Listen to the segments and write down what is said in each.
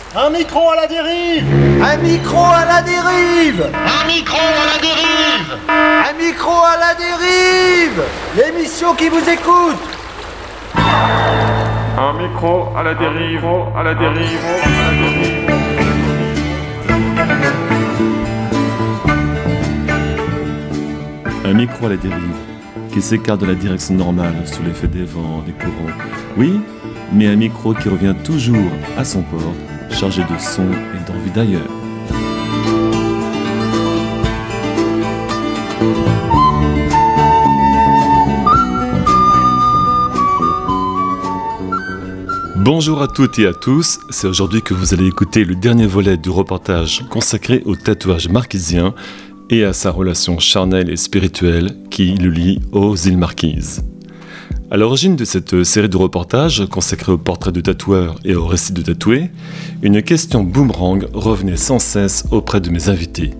Un micro à la dérive! Un micro à la dérive! Un micro à la dérive! Un micro à la dérive! L'émission qui vous écoute! Un micro à la dérive, à la dérive, à la dérive. Un micro à la dérive, qui s'écarte de la direction normale sous l'effet des vents, des courants. Oui, mais un micro qui revient toujours à son port, chargé de son et d'envie d'ailleurs. Bonjour à toutes et à tous, c'est aujourd'hui que vous allez écouter le dernier volet du reportage consacré au tatouage marquisien et à sa relation charnelle et spirituelle qui le lie aux îles Marquises. À l'origine de cette série de reportages consacrée aux portraits de tatoueurs et aux récits de tatoués, une question boomerang revenait sans cesse auprès de mes invités.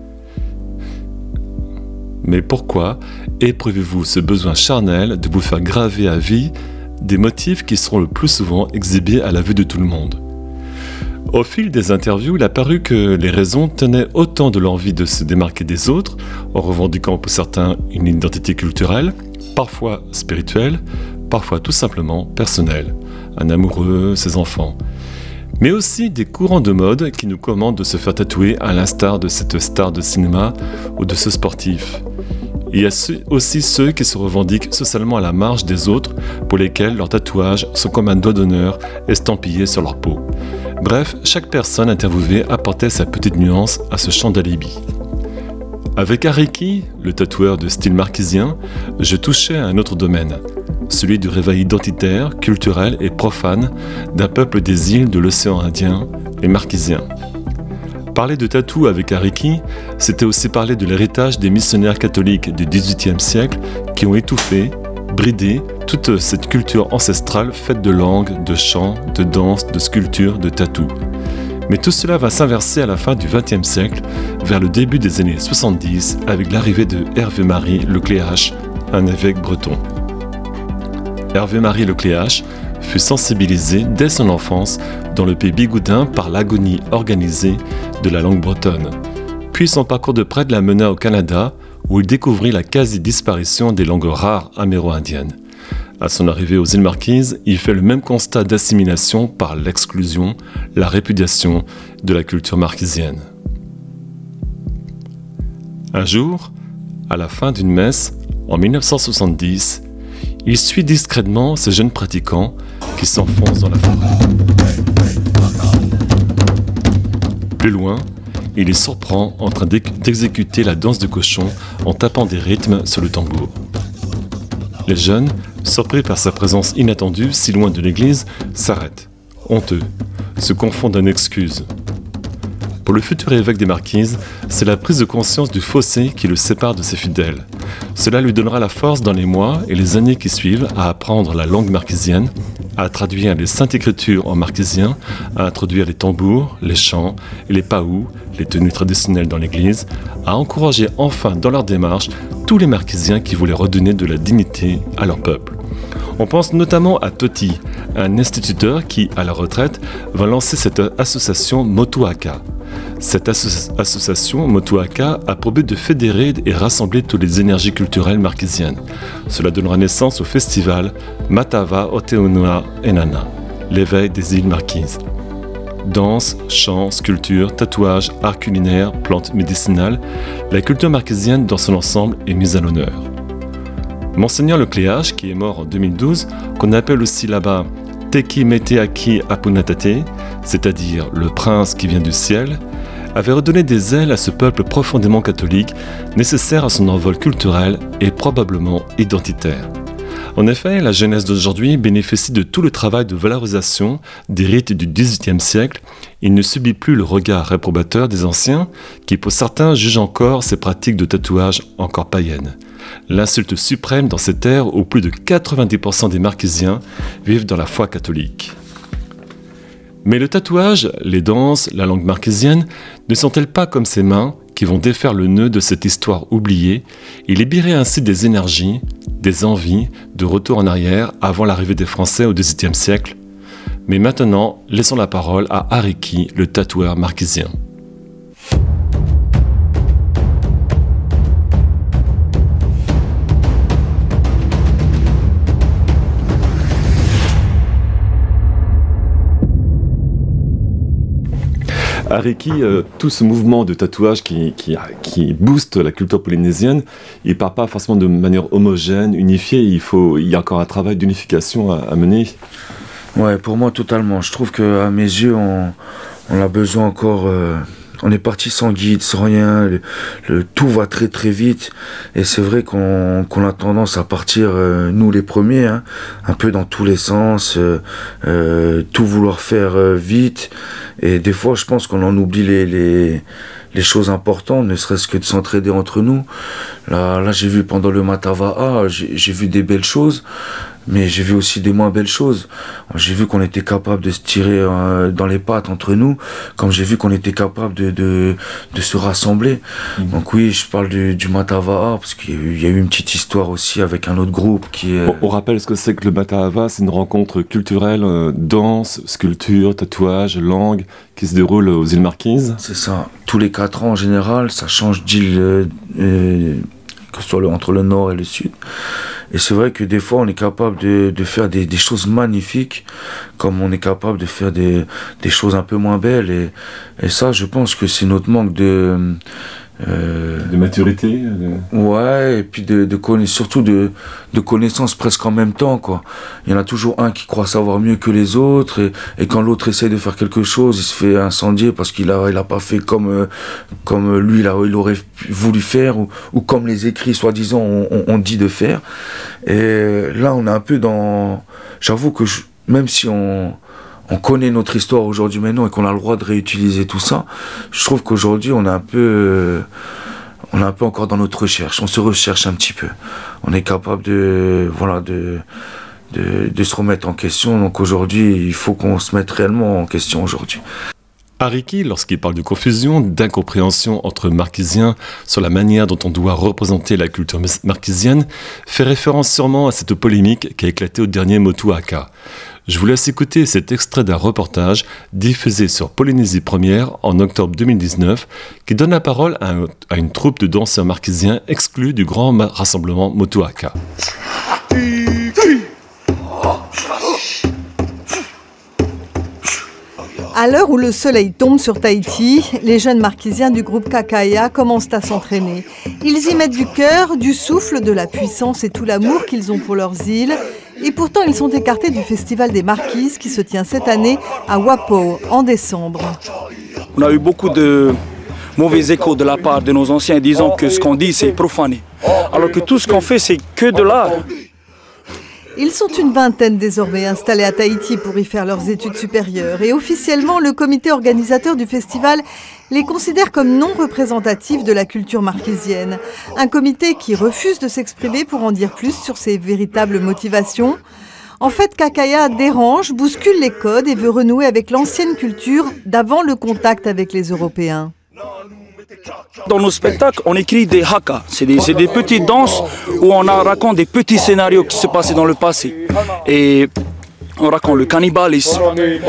Mais pourquoi éprouvez-vous ce besoin charnel de vous faire graver à vie des motifs qui seront le plus souvent exhibés à la vue de tout le monde? Au fil des interviews, il a paru que les raisons tenaient autant de l'envie de se démarquer des autres, en revendiquant pour certains une identité culturelle, parfois spirituelle, parfois tout simplement personnelle, un amoureux, ses enfants, mais aussi des courants de mode qui nous commandent de se faire tatouer à l'instar de cette star de cinéma ou de ce sportif. Il y a aussi ceux qui se revendiquent socialement à la marge des autres, pour lesquels leurs tatouages sont comme un doigt d'honneur estampillé sur leur peau. Bref, chaque personne interviewée apportait sa petite nuance à ce champ d'alibi. Avec Ariki, le tatoueur de style marquisien, je touchais à un autre domaine, celui du réveil identitaire, culturel et profane d'un peuple des îles de l'océan Indien, les Marquisiens. Parler de tatou avec Ariki, c'était aussi parler de l'héritage des missionnaires catholiques du XVIIIe siècle qui ont étouffé, bridé toute cette culture ancestrale faite de langues, de chants, de danse, de sculptures, de tatou. Mais tout cela va s'inverser à la fin du XXe siècle, vers le début des années 70, avec l'arrivée de Hervé-Marie Lecléache, un évêque breton. Hervé-Marie Lecléache fut sensibilisé dès son enfance dans le pays bigoudin par l'agonie organisée de la langue bretonne. Puis son parcours de prêtre l'a mené au Canada, où il découvrit la quasi-disparition des langues rares améro-indiennes. À son arrivée aux îles Marquises, il fait le même constat d'assimilation par l'exclusion, la répudiation de la culture marquisienne. Un jour, à la fin d'une messe, en 1970, il suit discrètement ces jeunes pratiquants qui s'enfoncent dans la forêt. Plus loin, il les surprend en train d'exécuter la danse de cochon en tapant des rythmes sur le tambour. Les jeunes, surpris par sa présence inattendue si loin de l'église, s'arrêtent, honteux, se confondent en excuses. Pour le futur évêque des Marquises, c'est la prise de conscience du fossé qui le sépare de ses fidèles. Cela lui donnera la force dans les mois et les années qui suivent à apprendre la langue marquisienne, à traduire les saintes écritures en marquisien, à introduire les tambours, les chants et les paous, les tenues traditionnelles dans l'église, à encourager enfin dans leur démarche tous les marquisiens qui voulaient redonner de la dignité à leur peuple. On pense notamment à Toti, un instituteur qui, à la retraite, va lancer cette association Motuaka. Cette association Motuaka a pour but de fédérer et rassembler toutes les énergies culturelles marquisiennes. Cela donnera naissance au festival Matava Oteunua Enana, l'éveil des îles Marquises. Danse, chants, sculptures, tatouages, art culinaire, plantes médicinales, la culture marquisienne dans son ensemble est mise à l'honneur. Monseigneur Lecléache, qui est mort en 2012, qu'on appelle aussi là-bas Teki Meteaki Apunatate, c'est-à-dire le prince qui vient du ciel, avait redonné des ailes à ce peuple profondément catholique, nécessaire à son envol culturel et probablement identitaire. En effet, la jeunesse d'aujourd'hui bénéficie de tout le travail de valorisation des rites du XVIIIe siècle. Il ne subit plus le regard réprobateur des anciens, qui pour certains jugent encore ces pratiques de tatouage encore païennes. L'insulte suprême dans ces terres où plus de 90% des Marquisiens vivent dans la foi catholique. Mais le tatouage, les danses, la langue marquisienne ne sont-elles pas comme ces mains qui vont défaire le nœud de cette histoire oubliée et libérer ainsi des énergies, des envies de retour en arrière avant l'arrivée des Français au XVIIIe siècle? Mais maintenant, laissons la parole à Ariki, le tatoueur marquisien. Ariki, tout ce mouvement de tatouage qui booste la culture polynésienne, il ne part pas forcément de manière homogène, unifiée, il y a encore un travail d'unification à mener. Ouais, pour moi totalement. Je trouve qu'à mes yeux, on a besoin encore... on est parti sans guide, sans rien, tout va très très vite et c'est vrai qu'on a tendance à partir, nous les premiers, hein, un peu dans tous les sens, tout vouloir faire vite et des fois je pense qu'on en oublie les choses importantes, ne serait-ce que de s'entraider entre nous. Là j'ai vu pendant le Matava'a, j'ai vu des belles choses, mais j'ai vu aussi des moins belles choses. J'ai vu qu'on était capable de se tirer dans les pattes entre nous, comme j'ai vu qu'on était capable de se rassembler. Donc oui, je parle du Matava'a, parce qu'il y a eu une petite histoire aussi avec un autre groupe qui est... On rappelle ce que c'est que le Matava'a, c'est une rencontre culturelle, danse, sculpture, tatouage, langue, qui se déroule aux îles Marquises. C'est ça. Tous les 4 ans en général, ça change d'île, que ce soit entre le nord et le sud. Et c'est vrai que des fois, on est capable de faire des choses magnifiques, comme on est capable de faire des choses un peu moins belles. Et ça, je pense que c'est notre manque de maturité. Ouais, et puis surtout de connaissances presque en même temps, quoi. Il y en a toujours un qui croit savoir mieux que les autres, et quand l'autre essaie de faire quelque chose, il se fait incendier parce qu'il a pas fait comme lui il aurait voulu faire, ou comme les écrits soi-disant on dit de faire. Et là, on est un peu dans... J'avoue que même si on connaît notre histoire aujourd'hui maintenant et qu'on a le droit de réutiliser tout ça, je trouve qu'aujourd'hui on est un peu encore dans notre recherche, on se recherche un petit peu. On est capable de se remettre en question, donc aujourd'hui il faut qu'on se mette réellement en question aujourd'hui. Ariki, lorsqu'il parle de confusion, d'incompréhension entre marquisiens sur la manière dont on doit représenter la culture marquisienne, fait référence sûrement à cette polémique qui a éclaté au dernier Motuaka. Je vous laisse écouter cet extrait d'un reportage diffusé sur Polynésie Première en octobre 2019 qui donne la parole à une troupe de danseurs marquisiens exclus du grand rassemblement Motuaka. À l'heure où le soleil tombe sur Tahiti, les jeunes marquisiens du groupe Kakaya commencent à s'entraîner. Ils y mettent du cœur, du souffle, de la puissance et tout l'amour qu'ils ont pour leurs îles. Et pourtant, ils sont écartés du Festival des Marquises qui se tient cette année à Wappo, en décembre. On a eu beaucoup de mauvais échos de la part de nos anciens disant que ce qu'on dit, c'est profané. Alors que tout ce qu'on fait, c'est que de l'art. Ils sont une vingtaine désormais installés à Tahiti pour y faire leurs études supérieures. Et officiellement, le comité organisateur du festival les considère comme non représentatifs de la culture marquisienne. Un comité qui refuse de s'exprimer pour en dire plus sur ses véritables motivations. En fait, Kakaya dérange, bouscule les codes et veut renouer avec l'ancienne culture d'avant le contact avec les Européens. Dans nos spectacles, on écrit des haka. C'est des petites danses où on raconte des petits scénarios qui se passaient dans le passé. Et on raconte le cannibalisme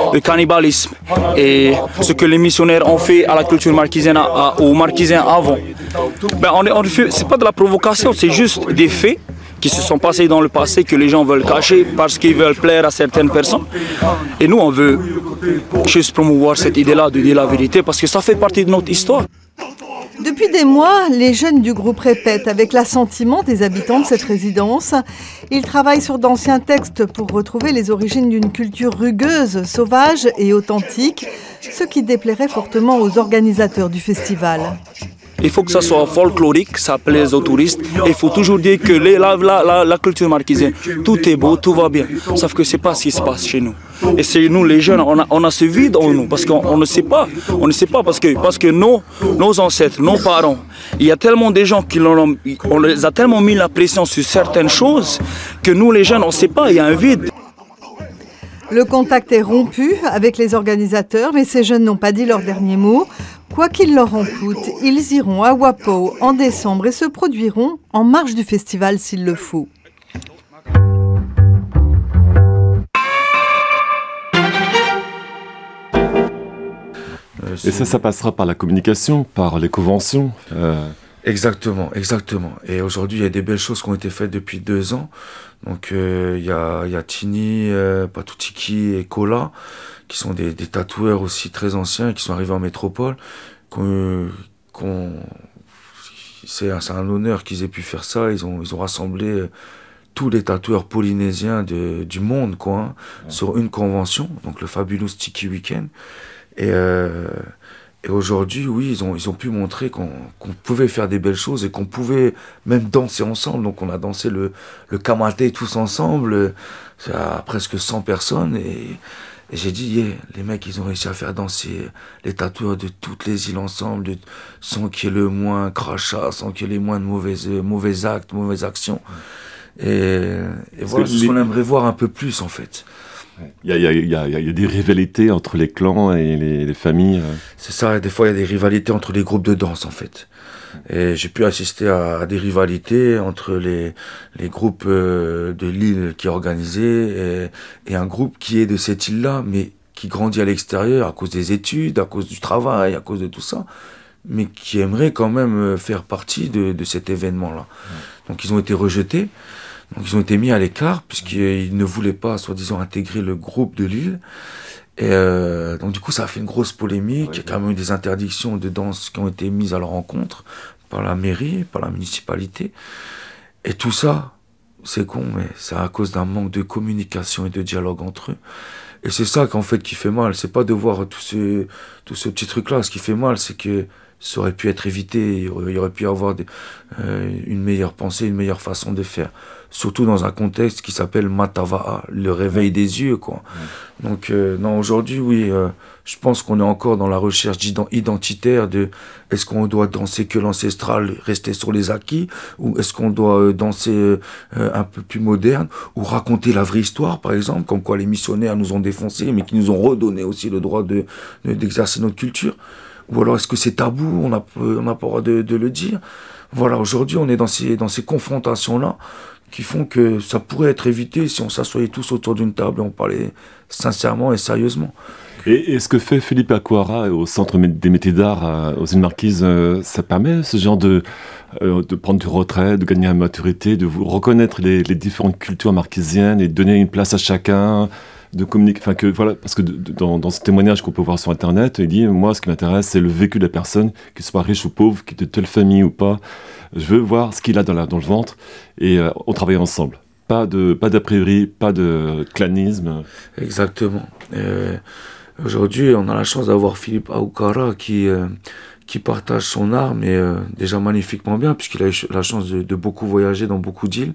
et ce que les missionnaires ont fait à la culture marquisienne, aux marquisiens avant. C'est pas de la provocation, c'est juste des faits qui se sont passés dans le passé que les gens veulent cacher parce qu'ils veulent plaire à certaines personnes. Et nous, on veut juste promouvoir cette idée-là de dire la vérité parce que ça fait partie de notre histoire. Depuis des mois, les jeunes du groupe répètent avec l'assentiment des habitants de cette résidence. Ils travaillent sur d'anciens textes pour retrouver les origines d'une culture rugueuse, sauvage et authentique, ce qui déplairait fortement aux organisateurs du festival. Il faut que ça soit folklorique, ça plaise aux touristes. Il faut toujours dire que la culture marquisienne, tout est beau, tout va bien. Sauf que ce n'est pas ce qui se passe chez nous. Et c'est nous les jeunes, on a ce vide en nous parce qu'on ne sait pas. On ne sait pas parce que nos ancêtres, nos parents, il y a tellement de gens on les a tellement mis la pression sur certaines choses que nous les jeunes, on ne sait pas, il y a un vide. Le contact est rompu avec les organisateurs, mais ces jeunes n'ont pas dit leur dernier mot. Quoi qu'il leur en coûte, ils iront à Wappo en décembre et se produiront en marge du festival s'il le faut. Et ça passera par la communication, par les conventions. Exactement. Et aujourd'hui, il y a des belles choses qui ont été faites depuis 2 ans. Donc, il y a Tini, Patoutiki et Kola, qui sont des tatoueurs aussi très anciens, qui sont arrivés en métropole. C'est un honneur qu'ils aient pu faire ça. Ils ont rassemblé tous les tatoueurs polynésiens du monde, quoi, sur une convention, donc le Fabulous Tiki Weekend. Et aujourd'hui, oui, ils ont pu montrer qu'on pouvait faire des belles choses et qu'on pouvait même danser ensemble. Donc on a dansé le Kamaté tous ensemble, à presque 100 personnes. Et j'ai dit, les mecs, ils ont réussi à faire danser les tatoueurs de toutes les îles ensemble, sans qu'il y ait le moins crachat, sans qu'il y ait les moins de mauvais actes, mauvaises actions. Et voilà, c'est ce qu'on aimerait voir un peu plus, en fait. Il y a des rivalités entre les clans et les familles. C'est ça, et des fois il y a des rivalités entre les groupes de danse en fait. Et j'ai pu assister à des rivalités entre les groupes de l'île qui est organisé et un groupe qui est de cette île-là, mais qui grandit à l'extérieur à cause des études, à cause du travail, à cause de tout ça, mais qui aimerait quand même faire partie de cet événement-là. Donc ils ont été rejetés. Donc ils ont été mis à l'écart puisqu'ils ne voulaient pas, soi-disant, intégrer le groupe de l'île. Et donc du coup, ça a fait une grosse polémique. Il y a quand même eu des interdictions de danse qui ont été mises à leur encontre par la mairie, par la municipalité. Et tout ça, c'est con, mais c'est à cause d'un manque de communication et de dialogue entre eux. Et c'est ça qu'en fait qui fait mal. C'est pas de voir tout ce petit truc-là. Ce qui fait mal, c'est que ça aurait pu être évité. Il y aurait pu y avoir une meilleure pensée, une meilleure façon de faire. Surtout dans un contexte qui s'appelle Matava'a, le réveil des yeux, quoi. Donc, non, aujourd'hui, oui, je pense qu'on est encore dans la recherche identitaire de est-ce qu'on doit danser que l'ancestral, rester sur les acquis, ou est-ce qu'on doit danser un peu plus moderne, ou raconter la vraie histoire, par exemple, comme quoi les missionnaires nous ont défoncés, mais qui nous ont redonné aussi le droit d'exercer notre culture. Ou alors est-ce que c'est tabou, on n'a pas le droit de le dire. Voilà, aujourd'hui, on est dans ces confrontations-là, qui font que ça pourrait être évité si on s'assoyait tous autour d'une table et on parlait sincèrement et sérieusement. Et ce que fait Philippe Aquara au Centre des métiers d'art aux îles Marquises, ça permet ce genre de prendre du retrait, de gagner en maturité, de vous reconnaître les différentes cultures marquisiennes et de donner une place à chacun, de communiquer, enfin que voilà, parce que dans ce témoignage qu'on peut voir sur internet, il dit moi ce qui m'intéresse c'est le vécu de la personne, qu'il soit riche ou pauvre, qu'il est de telle famille ou pas, je veux voir ce qu'il a dans le ventre et on travaille ensemble. Pas d'a priori, pas de clanisme. Exactement. Aujourd'hui, on a la chance d'avoir Philippe Aquara qui partage son art, mais déjà magnifiquement bien, puisqu'il a eu la chance de beaucoup voyager dans beaucoup d'îles.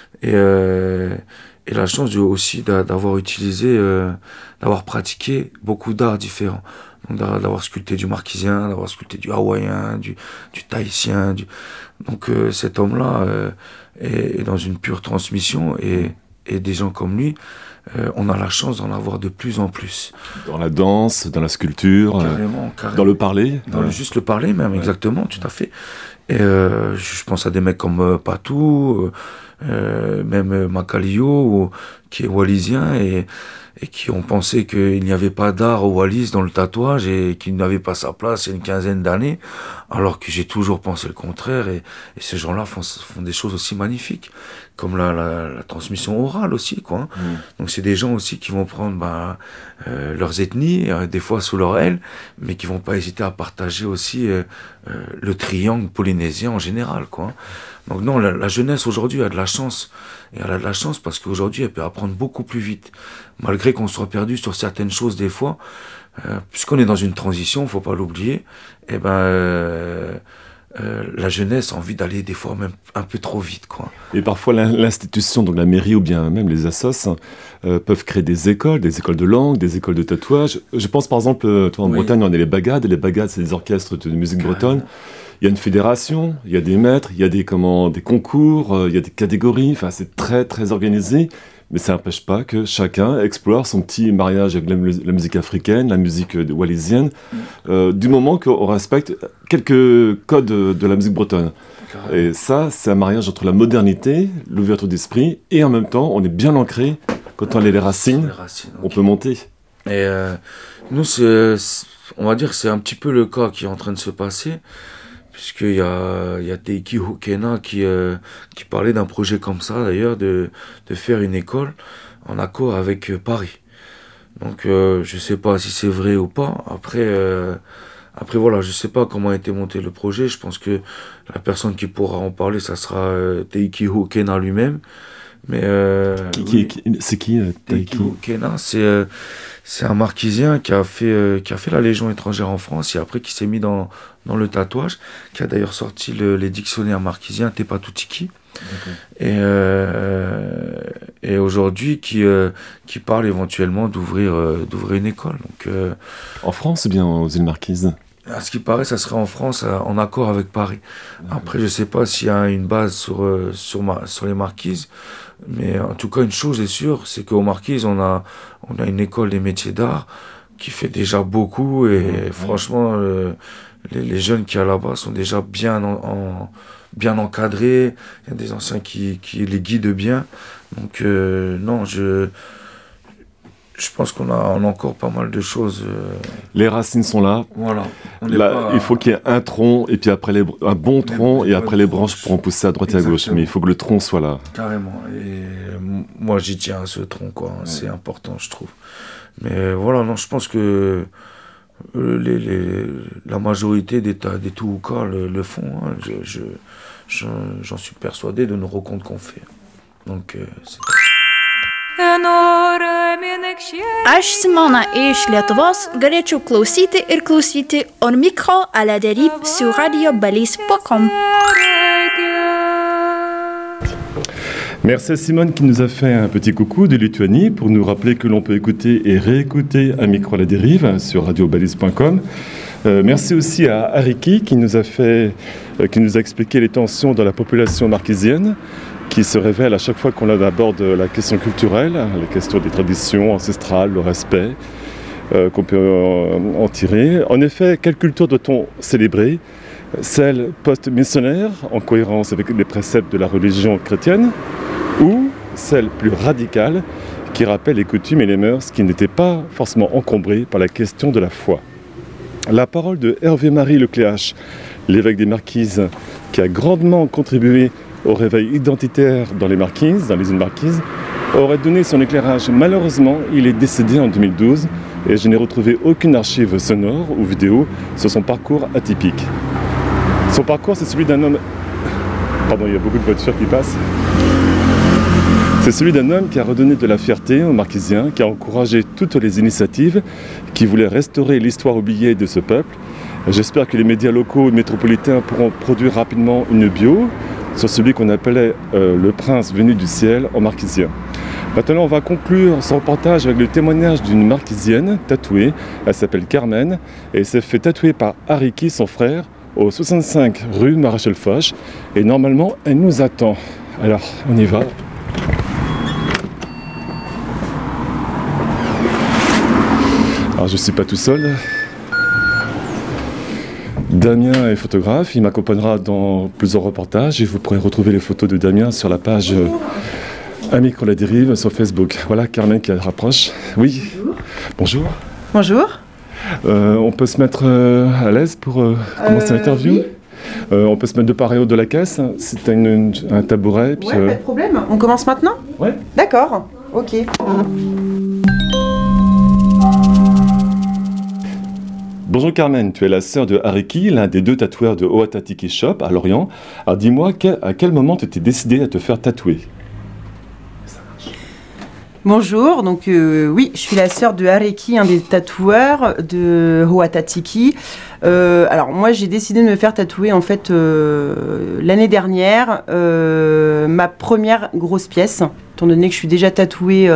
Et la chance aussi d'avoir utilisé, d'avoir pratiqué beaucoup d'arts différents. Donc d'avoir sculpté du marquisien, d'avoir sculpté du hawaïen, du tahitien. Donc cet homme-là est dans une pure transmission et des gens comme lui, on a la chance d'en avoir de plus en plus. Dans la danse, dans la sculpture, carrément. Dans le parler. Juste le parler même, exactement, tout à fait. Et je pense à des mecs comme Patou, même Makalio, qui est wallisien et qui ont pensé qu'il n'y avait pas d'art au Wallis dans le tatouage et qu'il n'avait pas sa place il y a une quinzaine d'années, alors que j'ai toujours pensé le contraire et ces gens-là font des choses aussi magnifiques, comme la transmission orale aussi, quoi. Hein. Donc c'est des gens aussi qui vont prendre leurs ethnies, des fois sous leur aile, mais qui vont pas hésiter à partager aussi le triangle polynésien en général, quoi. Hein. Donc non, la jeunesse aujourd'hui a de la chance. Et elle a de la chance parce qu'aujourd'hui, elle peut apprendre beaucoup plus vite. Malgré qu'on soit perdu sur certaines choses des fois, puisqu'on est dans une transition, faut pas l'oublier, la jeunesse a envie d'aller des fois même un peu trop vite, quoi. Et parfois l'institution, donc la mairie ou bien même les assos, peuvent créer des écoles de langue, des écoles de tatouage. Je pense par exemple, toi en Bretagne, on a les bagades. Les bagades, c'est des orchestres de musique bretonne. Il y a une fédération, il y a des maîtres, il y a des concours, il y a des catégories, enfin c'est très très organisé, mais ça n'empêche pas que chacun explore son petit mariage avec la musique africaine, la musique wallisienne, du moment qu'on respecte quelques codes de la musique bretonne. Et ça, c'est un mariage entre la modernité, l'ouverture d'esprit, et en même temps, on est bien ancré, quand on a les racines, on peut monter. Et nous, on va dire que c'est un petit peu le cas qui est en train de se passer, puisqu'il y a Teiki Hokena qui parlait d'un projet comme ça, d'ailleurs, de faire une école en accord avec Paris. Donc, je sais pas si c'est vrai ou pas. Après, voilà, je sais pas comment a été monté le projet. Je pense que la personne qui pourra en parler, ça sera Teiki Hokena lui-même. Mais c'est qui Teiki Hokena, c'est un marquisien qui a fait la Légion étrangère en France et après qui s'est mis dans le tatouage, qui a d'ailleurs sorti les dictionnaires marquisiens Tepatutiki. Et aujourd'hui qui parle éventuellement d'ouvrir une école. Donc, en France ou bien aux îles Marquises? À ce qui paraît, ça serait en France, en accord avec Paris. Après, je sais pas s'il y a une base sur les Marquises, mais en tout cas, une chose est sûre, c'est qu'aux Marquises, on a une école des métiers d'art qui fait déjà beaucoup, et franchement, les jeunes qui y a là-bas sont déjà bien encadrés. Il y a des anciens qui les guident bien. Donc, non, je pense qu'on a encore pas mal de choses. Les racines sont là. Voilà. Il faut qu'il y ait un tronc, et puis après un bon tronc, et après les branches pourront pousser à droite et à gauche. Mais il faut que le tronc soit là. Carrément. Et moi, j'y tiens à ce tronc, quoi. Ouais. C'est important, je trouve. Mais voilà, non, je pense que la majorité des Tuuka le font. Hein. J'en suis persuadé de nos rencontres qu'on fait. Donc, c'est... Aš Simona iš Lietuvos galėčiau klausyti ir klausyti On Micro à la dérive sur radiobalise.com. Merci à Simone qui nous a fait un petit coucou de Lituanie pour nous rappeler que l'on peut écouter et réécouter Un Micro à la dérive sur radiobalise.com. Merci aussi à Ariki qui nous a expliqué les tensions dans la population marquisienne, qui se révèle à chaque fois qu'on aborde la question culturelle, la question des traditions ancestrales, le respect qu'on peut en tirer. En effet, quelle culture doit-on célébrer? Celle post-missionnaire, en cohérence avec les préceptes de la religion chrétienne, ou celle plus radicale, qui rappelle les coutumes et les mœurs qui n'étaient pas forcément encombrées par la question de la foi? La parole de Hervé-Marie Lecléache, l'évêque des Marquises, qui a grandement contribué au réveil identitaire dans les Marquises, dans les îles Marquises, aurait donné son éclairage. Malheureusement, il est décédé en 2012 et je n'ai retrouvé aucune archive sonore ou vidéo sur son parcours atypique. Son parcours, c'est celui d'un homme... Pardon, il y a beaucoup de voitures qui passent. C'est celui d'un homme qui a redonné de la fierté aux Marquisiens, qui a encouragé toutes les initiatives, qui voulait restaurer l'histoire oubliée de ce peuple. J'espère que les médias locaux et métropolitains pourront produire rapidement une bio sur celui qu'on appelait le prince venu du ciel en marquisien. Maintenant, on va conclure ce reportage avec le témoignage d'une marquisienne tatouée. Elle s'appelle Carmen et elle s'est fait tatouer par Ariki, son frère, au 65 rue Maréchal Foch. Et normalement, elle nous attend. Alors, on y va. Alors, je ne suis pas tout seul. Damien est photographe, il m'accompagnera dans plusieurs reportages et vous pourrez retrouver les photos de Damien sur la page Un Micro à la dérive sur Facebook. Voilà Carmen qui rapproche. Oui. Bonjour. Bonjour. On peut se mettre à l'aise pour commencer l'interview. Oui. On peut se mettre de part et autre de la caisse. C'est un tabouret. Puis, pas de problème. On commence maintenant ? Ouais. D'accord. Ok. Bonjour Carmen, tu es la sœur de Ariki, l'un des 2 tatoueurs de Ohatatiki Shop à Lorient. Alors dis-moi, à quel moment tu t'es décidée à te faire tatouer? Bonjour, donc oui, je suis la sœur de Ariki, un des tatoueurs de Ohatatiki. Alors moi j'ai décidé de me faire tatouer en fait l'année dernière ma première grosse pièce, étant donné que je suis déjà tatouée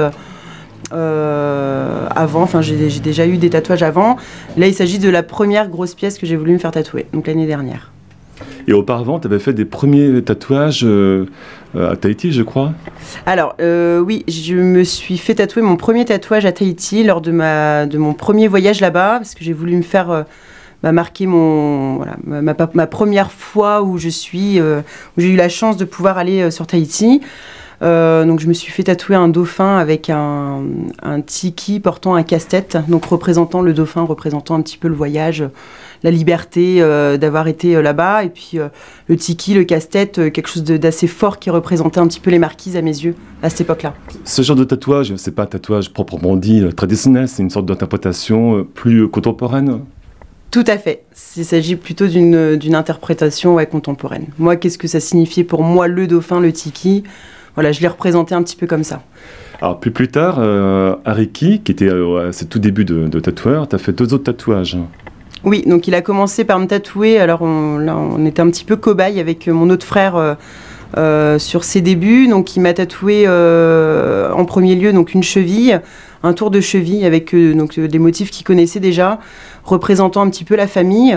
avant, enfin j'ai déjà eu des tatouages avant. Là il s'agit de la première grosse pièce que j'ai voulu me faire tatouer, donc l'année dernière. Et auparavant, tu avais fait des premiers tatouages à Tahiti, je crois? Alors, oui, je me suis fait tatouer mon premier tatouage à Tahiti lors de mon premier voyage là-bas, parce que j'ai voulu me faire marquer ma première fois où j'ai eu la chance de pouvoir aller sur Tahiti. Donc je me suis fait tatouer un dauphin avec un tiki portant un casse-tête, donc représentant le dauphin, représentant un petit peu le voyage, la liberté d'avoir été là-bas. Et puis le tiki, le casse-tête, quelque chose d'assez fort qui représentait un petit peu les marquises à mes yeux à cette époque-là. Ce genre de tatouage, c'est pas un tatouage proprement dit traditionnel, c'est une sorte d'interprétation plus contemporaine. Tout à fait. Il s'agit plutôt d'une interprétation contemporaine. Moi, qu'est-ce que ça signifiait pour moi, le dauphin, le tiki ? Voilà, je l'ai représenté un petit peu comme ça. Alors, plus tard, Ariki, qui était à ses tout débuts de tatoueur, tu as fait 2 autres tatouages. Oui, donc il a commencé par me tatouer. Alors, on était un petit peu cobaye avec mon autre frère sur ses débuts. Donc, il m'a tatoué en premier lieu donc une cheville, un tour de cheville avec des motifs qu'il connaissait déjà, représentant un petit peu la famille.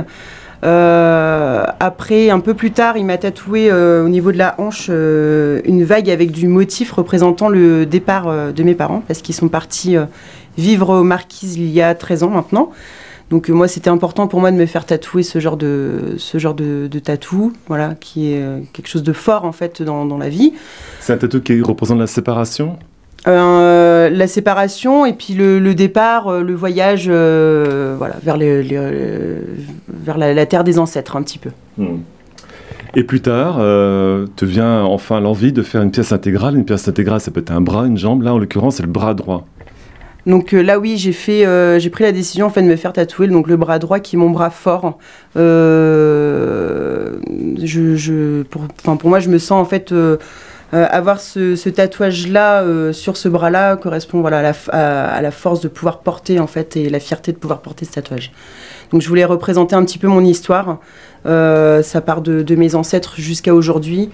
Après, un peu plus tard, il m'a tatoué au niveau de la hanche une vague avec du motif représentant le départ de mes parents, parce qu'ils sont partis vivre aux Marquises il y a 13 ans maintenant. Donc moi, c'était important pour moi de me faire tatouer ce genre de tatou, voilà, qui est quelque chose de fort en fait dans la vie. C'est un tatou qui représente la séparation ? La séparation et puis le départ, le voyage voilà, vers la terre des ancêtres un petit peu. Et plus tard, te vient enfin l'envie de faire une pièce intégrale. Une pièce intégrale, ça peut être un bras, une jambe. Là, en l'occurrence, c'est le bras droit. Donc là, oui, j'ai pris la décision en fait, de me faire tatouer donc, le bras droit qui est mon bras fort. Pour moi, je me sens en fait... avoir ce tatouage-là sur ce bras-là correspond voilà, à la force de pouvoir porter en fait, et la fierté de pouvoir porter ce tatouage. Donc je voulais représenter un petit peu mon histoire. Ça part de mes ancêtres jusqu'à aujourd'hui,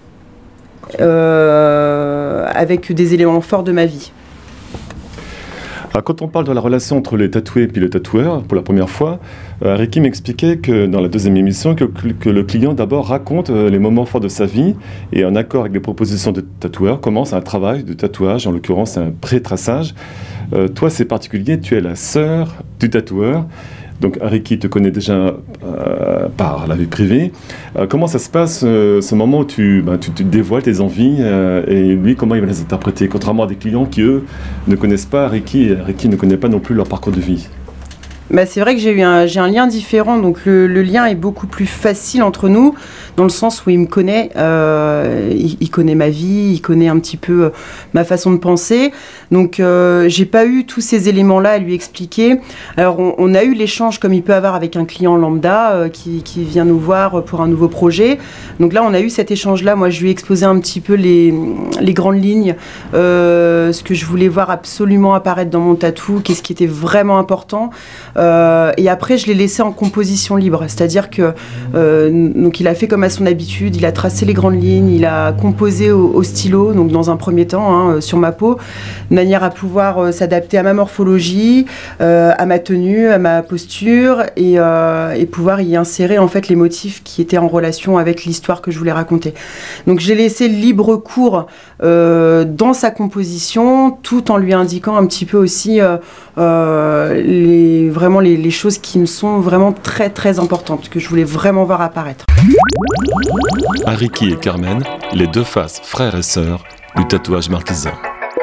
avec des éléments forts de ma vie. Alors, quand on parle de la relation entre les tatoués et puis le tatoueur, pour la première fois, Ariki m'expliquait que dans la deuxième émission, que le client d'abord raconte les moments forts de sa vie et en accord avec les propositions de tatoueur, commence un travail de tatouage, en l'occurrence un pré-traçage. Toi, c'est particulier, tu es la sœur du tatoueur. Donc Ariki te connaît déjà par la vie privée. Comment ça se passe, ce moment où tu dévoiles tes envies et lui, comment il va les interpréter, contrairement à des clients qui, eux, ne connaissent pas Ariki et Ariki ne connaît pas non plus leur parcours de vie. Bah, c'est vrai que j'ai un lien différent, donc le lien est beaucoup plus facile entre nous, dans le sens où il me connaît, il connaît ma vie, il connaît un petit peu ma façon de penser, donc j'ai pas eu tous ces éléments-là à lui expliquer. Alors on a eu l'échange comme il peut avoir avec un client lambda qui vient nous voir pour un nouveau projet, donc là on a eu cet échange-là, moi je lui ai exposé un petit peu les grandes lignes, ce que je voulais voir absolument apparaître dans mon tatou, qu'est-ce qui était vraiment important. Et après, je l'ai laissé en composition libre, c'est-à-dire que donc il a fait comme à son habitude, il a tracé les grandes lignes, il a composé au stylo, donc dans un premier temps sur ma peau, de manière à pouvoir s'adapter à ma morphologie, à ma tenue, à ma posture, et pouvoir y insérer en fait les motifs qui étaient en relation avec l'histoire que je voulais raconter. Donc j'ai laissé libre cours dans sa composition, tout en lui indiquant un petit peu aussi les choses qui me sont vraiment très très importantes, que je voulais vraiment voir apparaître. Ariki et Carmen, les deux faces frères et sœurs du tatouage marquisien.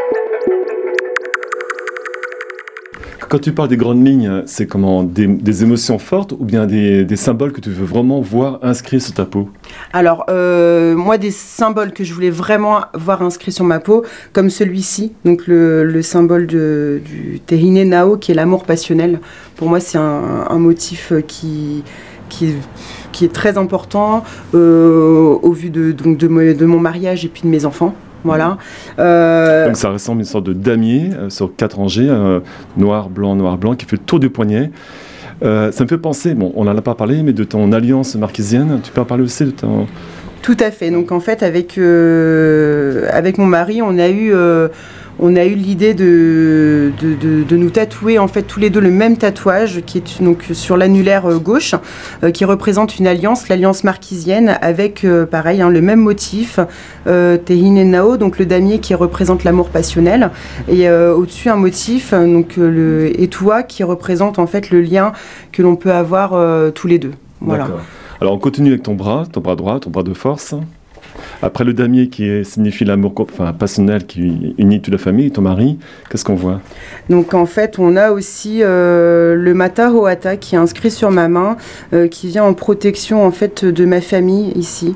Quand tu parles des grandes lignes, c'est comment des émotions fortes ou bien des symboles que tu veux vraiment voir inscrits sur ta peau ? Alors, moi, des symboles que je voulais vraiment voir inscrits sur ma peau, comme celui-ci, donc le symbole du Tehine Nao, qui est l'amour passionnel. Pour moi, c'est un motif qui est très important au vu de mon mariage et puis de mes enfants. Voilà. Donc ça ressemble à une sorte de damier sur 4 rangées, noir, blanc, qui fait le tour du poignet. Ça me fait penser, bon, on n'en a pas parlé, mais de ton alliance marquisienne. Tu peux en parler aussi de ton... Tout à fait. Donc en fait, avec mon mari, on a eu l'idée de nous tatouer en fait tous les deux le même tatouage qui est donc sur l'annulaire gauche, qui représente une alliance, l'alliance marquisienne, avec pareil le même motif, Tehine Nao, donc le damier qui représente l'amour passionnel, et au-dessus un motif, donc le Etua, qui représente en fait le lien que l'on peut avoir tous les deux. Voilà. D'accord. Alors on continue avec ton bras droit, ton bras de force. Après le damier signifie l'amour passionnel qui unit toute la famille, ton mari, qu'est-ce qu'on voit? Donc en fait, on a aussi le Mata Hoata qui est inscrit sur ma main, qui vient en protection en fait de ma famille ici.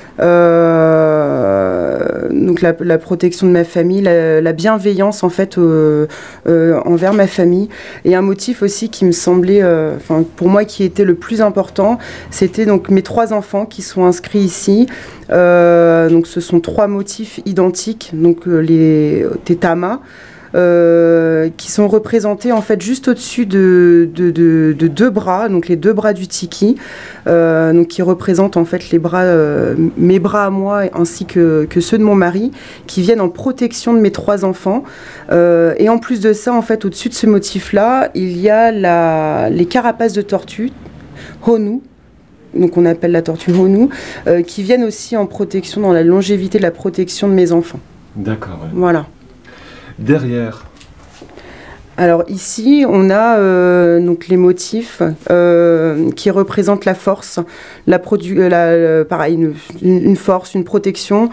Donc la protection de ma famille, la bienveillance en fait envers ma famille, et un motif aussi qui me semblait, pour moi qui était le plus important, c'était donc mes 3 enfants qui sont inscrits ici. Donc ce sont 3 motifs identiques, donc les Tetama. Qui sont représentés en fait juste au-dessus de 2 bras, donc les 2 bras du tiki, donc qui représentent en fait les bras, mes bras à moi ainsi que ceux de mon mari, qui viennent en protection de mes 3 enfants. Et en plus de ça, en fait, au-dessus de ce motif-là, il y a les carapaces de tortue, Honu. Donc on appelle la tortue Honu, qui viennent aussi en protection, dans la longévité de la protection de mes enfants. D'accord. Ouais. Voilà. Derrière. Alors ici, on a donc les motifs qui représentent la force, pareil, une force, une protection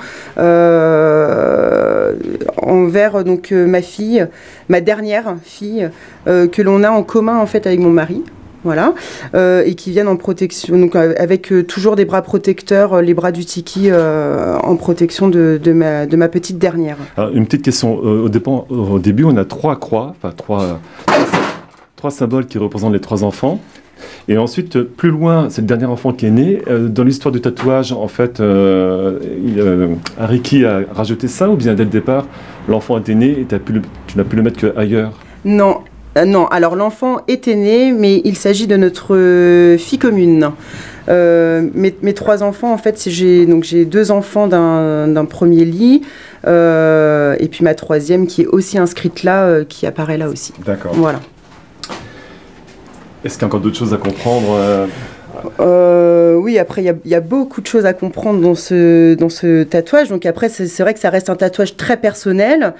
envers donc ma fille, ma dernière fille, que l'on a en commun en fait avec mon mari. Voilà, et qui viennent en protection, donc avec toujours des bras protecteurs, les bras du tiki en protection de ma petite dernière. Alors, une petite question, au début on a 3 croix, trois symboles qui représentent les 3 enfants, et ensuite plus loin c'est le dernier enfant qui est né. Dans l'histoire du tatouage en fait, Ariki a rajouté ça, ou bien dès le départ l'enfant était né et tu n'as pu le mettre qu'ailleurs? Non, alors l'enfant était né, mais il s'agit de notre fille commune. Mes 3 enfants, en fait, j'ai 2 enfants d'un premier lit, et puis ma 3e qui est aussi inscrite là, qui apparaît là aussi. D'accord. Voilà. Est-ce qu'il y a encore d'autres choses à comprendre? Oui, après il y a beaucoup de choses à comprendre dans ce tatouage. Donc après c'est vrai que ça reste un tatouage très personnel.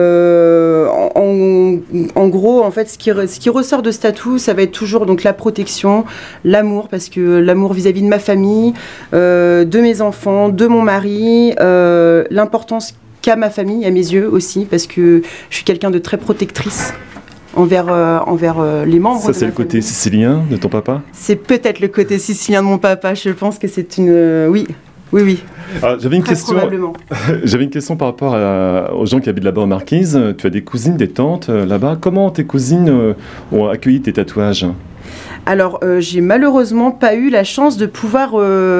En gros, en fait, ce qui ressort de ce tatou, ça va être toujours donc la protection, l'amour, parce que l'amour vis-à-vis de ma famille, de mes enfants, de mon mari, l'importance qu'a ma famille à mes yeux aussi, parce que je suis quelqu'un de très protectrice envers les membres. Ça, c'est le côté sicilien de ton papa? C'est peut-être le côté sicilien de mon papa. Je pense que c'est une... Oui. Alors, j'avais une question. Probablement. J'avais une question par rapport aux gens qui habitent là-bas en Marquise. Tu as des cousines, des tantes là-bas. Comment tes cousines ont accueilli tes tatouages? Alors, j'ai malheureusement pas eu la chance de pouvoir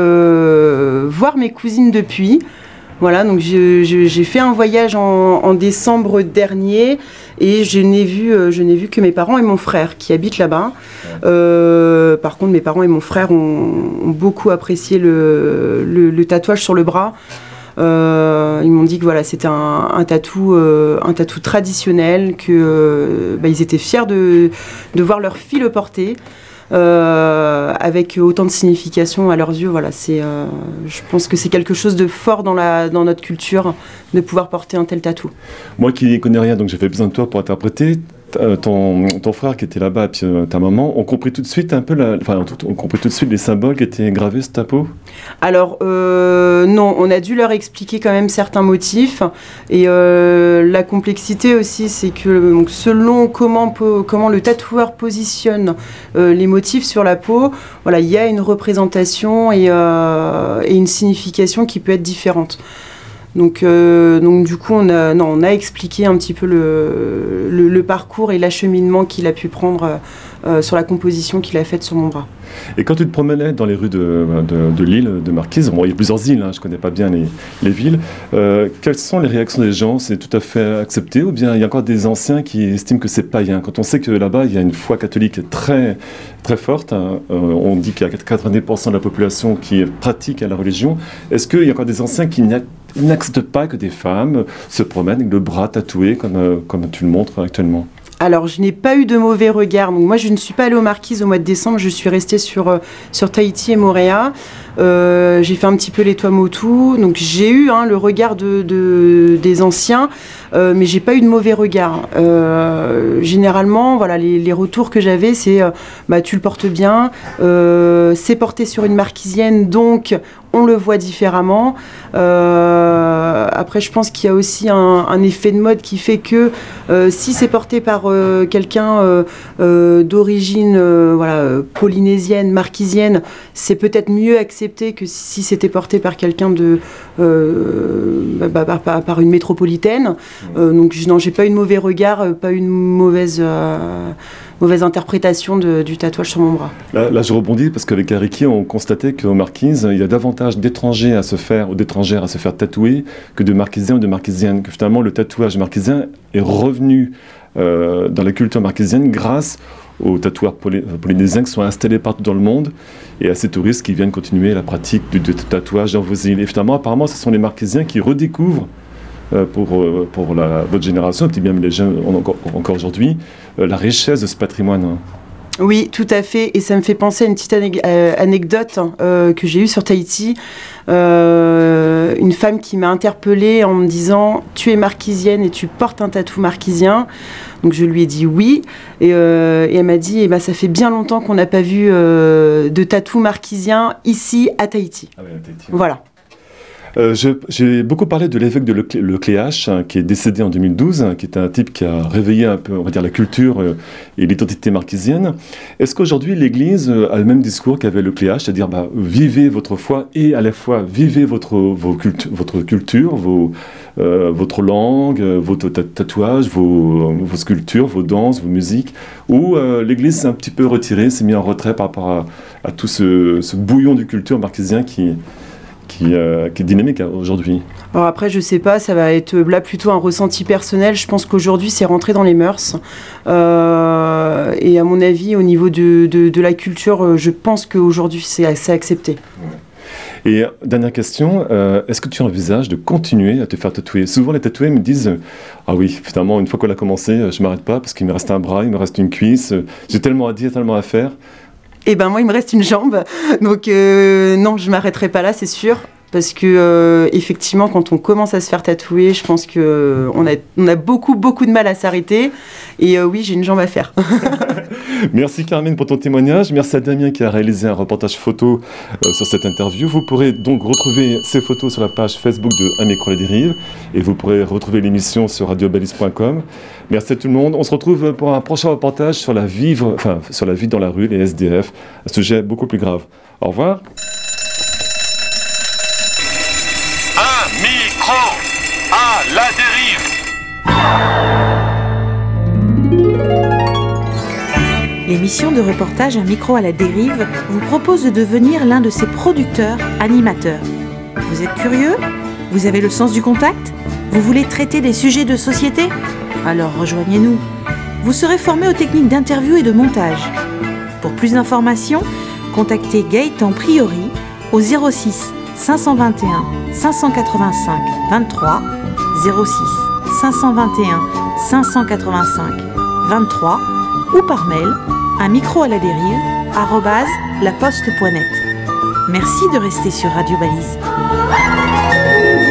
voir mes cousines depuis. Voilà, donc j'ai fait un voyage en décembre dernier, et je n'ai vu que mes parents et mon frère qui habitent là-bas. Par contre, mes parents et mon frère ont beaucoup apprécié le tatouage sur le bras. Ils m'ont dit que voilà, c'était un tatou traditionnel, que ils étaient fiers de voir leur fille le porter. Avec autant de signification à leurs yeux, voilà, je pense que c'est quelque chose de fort dans notre culture de pouvoir porter un tel tatou. Moi qui n'y connais rien, donc j'ai fait besoin de toi pour interpréter. Ton frère qui était là-bas, puis ta maman, ont compris tout de suite ont compris tout de suite les symboles qui étaient gravés sur ta peau? Alors non, on a dû leur expliquer quand même certains motifs, et la complexité aussi, c'est que donc, selon comment le tatoueur positionne les motifs sur la peau, voilà, il y a une représentation et une signification qui peut être différente. Donc du coup, on a expliqué un petit peu le parcours et l'acheminement qu'il a pu prendre sur la composition qu'il a faite sur mon bras. Et quand tu te promenais dans les rues de l'île de Marquise, bon, il y a plusieurs îles, je ne connais pas bien les villes, quelles sont les réactions des gens? C'est tout à fait accepté, ou bien il y a encore des anciens qui estiment que c'est païen? Quand on sait que là-bas, il y a une foi catholique très, très forte, on dit qu'il y a 90% de la population qui pratique la religion, est-ce qu'il y a encore des anciens qui n'acceptent pas que des femmes se promènent avec le bras tatoué comme tu le montres actuellement? Alors, je n'ai pas eu de mauvais regard. Donc, moi, je ne suis pas allée aux Marquises au mois de décembre. Je suis restée sur Tahiti et Moorea. J'ai fait un petit peu les Tuamotu. Donc, j'ai eu le regard des anciens, mais j'ai pas eu de mauvais regard. Généralement, voilà, les retours que j'avais, c'est tu le portes bien. C'est porté sur une marquisienne, donc on le voit différemment. Après, je pense qu'il y a aussi un effet de mode qui fait que si c'est porté par quelqu'un d'origine polynésienne, marquisienne, c'est peut-être mieux accepté que si c'était porté par quelqu'un par une métropolitaine. Donc non, j'ai pas eu de mauvais regard, pas eu une mauvaise interprétation du tatouage sur mon bras. Là, je rebondis parce qu'avec Ariki, on constatait qu'aux Marquises, il y a davantage d'étrangers à se faire, ou d'étrangères à se faire tatouer que de Marquisiens ou de Marquisiennes. Que finalement, le tatouage marquisien est revenu dans la culture marquisienne grâce aux tatoueurs polynésiens qui sont installés partout dans le monde et à ces touristes qui viennent continuer la pratique du tatouage dans vos îles. Et finalement, apparemment, ce sont les Marquisiens qui redécouvrent pour votre génération, et puis bien les jeunes encore aujourd'hui, la richesse de ce patrimoine. Oui, tout à fait. Et ça me fait penser à une petite anecdote que j'ai eue sur Tahiti. Une femme qui m'a interpellée en me disant « Tu es marquisienne et tu portes un tatou marquisien ». Donc je lui ai dit oui. Et elle m'a dit ça fait bien longtemps qu'on n'a pas vu de tatou marquisien ici à Tahiti. Ah oui, à Tahiti. Voilà. J'ai beaucoup parlé de l'évêque de Lecléache, qui est décédé en 2012, qui est un type qui a réveillé un peu, on va dire, la culture et l'identité marquisienne. Est-ce qu'aujourd'hui l'Église a le même discours qu'avait Lecléache, c'est-à-dire vivez votre foi et à la fois vivez votre culture, votre langue, vos tatouages, vos sculptures, vos danses, vos musiques, ou l'Église s'est un petit peu retirée, s'est mise en retrait par rapport à tout ce bouillon de culture marquisien qui est dynamique aujourd'hui. Alors après, je sais pas, ça va être là plutôt un ressenti personnel. Je pense qu'aujourd'hui, c'est rentré dans les mœurs. Et à mon avis, au niveau de la culture, je pense qu'aujourd'hui, c'est assez accepté. Ouais. Et dernière question, est-ce que tu envisages de continuer à te faire tatouer ? Souvent, les tatoués me disent « Ah oui, finalement, une fois qu'on a commencé, je ne m'arrête pas parce qu'il me reste un bras, il me reste une cuisse, j'ai tellement à dire, tellement à faire. » Eh ben moi, il me reste une jambe. Donc non, je ne m'arrêterai pas là, c'est sûr. Parce que effectivement, quand on commence à se faire tatouer, je pense qu'on a beaucoup de mal à s'arrêter. Et oui, j'ai une jambe à faire. Merci Carmen pour ton témoignage. Merci à Damien qui a réalisé un reportage photo sur cette interview. Vous pourrez donc retrouver ces photos sur la page Facebook de Un micro à la dérive. Et vous pourrez retrouver l'émission sur radiobalise.com. Merci à tout le monde. On se retrouve pour un prochain reportage sur la vie dans la rue, les SDF. Un sujet beaucoup plus grave. Au revoir. Un micro à la dérive. L'émission de reportage Un micro à la dérive vous propose de devenir l'un de ses producteurs, animateurs. Vous êtes curieux ? Vous avez le sens du contact ? Vous voulez traiter des sujets de société ? Alors rejoignez-nous. Vous serez formé aux techniques d'interview et de montage. Pour plus d'informations, contactez Gaëtan Priori au 06 521 585 23 06 521 585 23 ou par mail à @laposte.net. Merci de rester sur Radio Balise.